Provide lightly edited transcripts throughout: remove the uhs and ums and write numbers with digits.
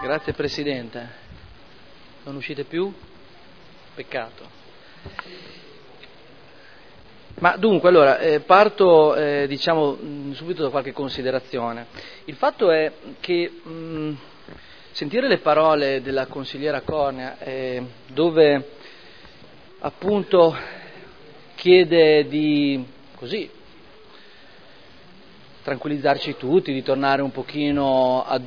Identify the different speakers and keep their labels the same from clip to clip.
Speaker 1: Grazie Presidente. Non uscite più? Peccato. Ma dunque, allora, parto subito da qualche considerazione. Il fatto è che sentire le parole della consigliera Cornea, dove appunto chiede di tranquillizzarci tutti, di tornare un pochino ad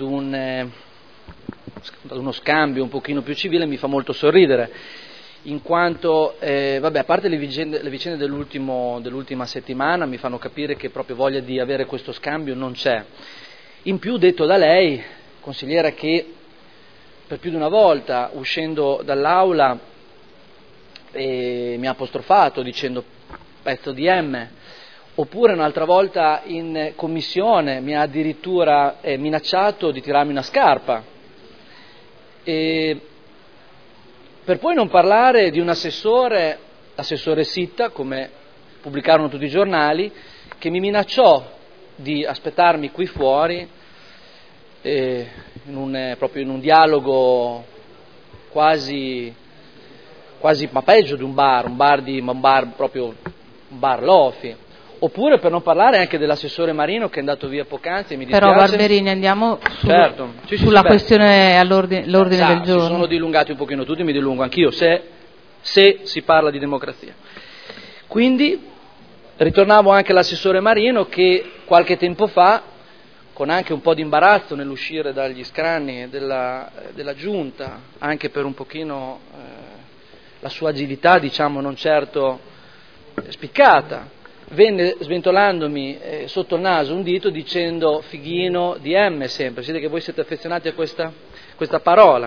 Speaker 1: uno scambio un pochino più civile, mi fa molto sorridere, in quanto, a parte le vicende dell'ultima settimana mi fanno capire che proprio voglia di avere questo scambio non c'è. In più, detto da lei, consigliera, che per più di una volta, uscendo dall'aula, mi ha apostrofato dicendo pezzo di M, oppure un'altra volta in commissione mi ha addirittura minacciato di tirarmi una scarpa. Per poi non parlare di un l'assessore Sitta, come pubblicarono tutti i giornali, che mi minacciò di aspettarmi qui fuori proprio in un dialogo quasi ma peggio di un bar Lofi. Oppure per non parlare anche dell'assessore Marino che è andato via poc'anzi, mi dispiace.
Speaker 2: Però Barberini, andiamo sulla questione all'ordine del giorno.
Speaker 1: Si sono dilungati un pochino tutti, mi dilungo anch'io, se si parla di democrazia. Quindi ritornavo anche all'assessore Marino che qualche tempo fa, con anche un po' di imbarazzo nell'uscire dagli scranni della giunta, anche per un pochino la sua agilità, diciamo, non certo spiccata, venne sventolandomi sotto il naso un dito dicendo fighino di M sempre. Siete che voi siete affezionati a questa parola.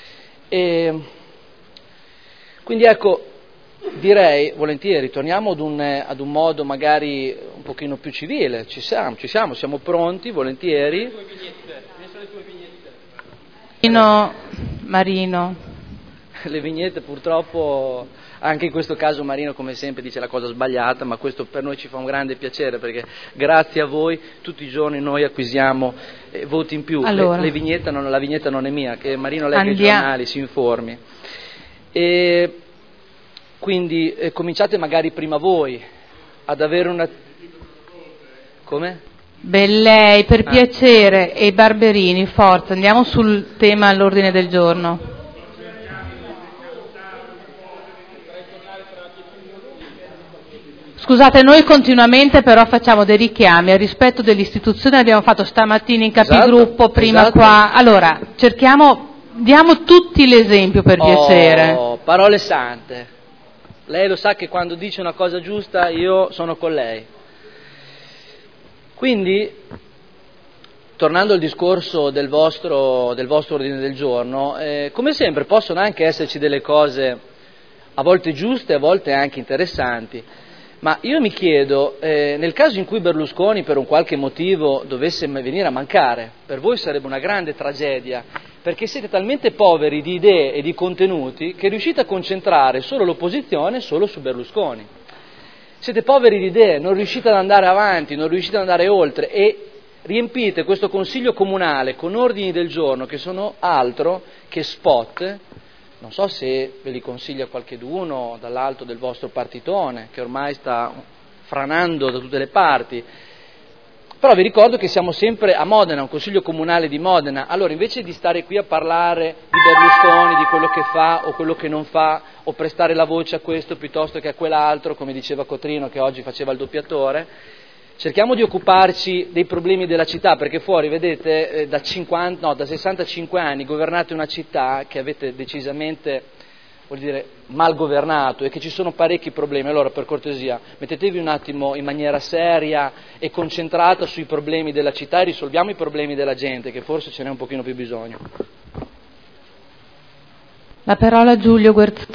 Speaker 1: Quindi ecco, direi volentieri, torniamo ad un modo magari un pochino più civile, ci siamo pronti, volentieri.
Speaker 2: Marino.
Speaker 1: Le vignette purtroppo, anche in questo caso Marino come sempre dice la cosa sbagliata, ma questo per noi ci fa un grande piacere perché grazie a voi tutti i giorni noi acquisiamo voti in più.
Speaker 2: Allora.
Speaker 1: La vignetta non è mia, che Marino legga i giornali, si informi. E quindi cominciate magari prima voi ad avere una... Come?
Speaker 2: Bellei, per piacere, e Barberini, forza, andiamo sul tema all'ordine del giorno. Scusate, noi continuamente però facciamo dei richiami al rispetto dell'istituzione, l'abbiamo fatto stamattina in capigruppo, prima qua. Allora, diamo tutti l'esempio per piacere.
Speaker 1: Parole sante. Lei lo sa che quando dice una cosa giusta io sono con lei. Quindi, tornando al discorso del vostro ordine del giorno, come sempre possono anche esserci delle cose a volte giuste, a volte anche interessanti. Ma io mi chiedo, nel caso in cui Berlusconi per un qualche motivo dovesse venire a mancare, per voi sarebbe una grande tragedia, perché siete talmente poveri di idee e di contenuti che riuscite a concentrare solo l'opposizione solo su Berlusconi. Siete poveri di idee, non riuscite ad andare avanti, non riuscite ad andare oltre e riempite questo consiglio comunale con ordini del giorno che sono altro che spot. Non so se ve li consiglia qualcheduno dall'alto del vostro partitone, che ormai sta franando da tutte le parti, però vi ricordo che siamo sempre a Modena, un consiglio comunale di Modena. Allora, invece di stare qui a parlare di Berlusconi, di quello che fa o quello che non fa, o prestare la voce a questo piuttosto che a quell'altro, come diceva Cotrino che oggi faceva il doppiatore, cerchiamo di occuparci dei problemi della città, perché fuori, vedete, da 65 anni governate una città che avete decisamente, mal governato e che ci sono parecchi problemi. Allora, per cortesia, mettetevi un attimo in maniera seria e concentrata sui problemi della città e risolviamo i problemi della gente, che forse ce n'è un pochino più bisogno.
Speaker 2: La parola a Giulio Guerzoni.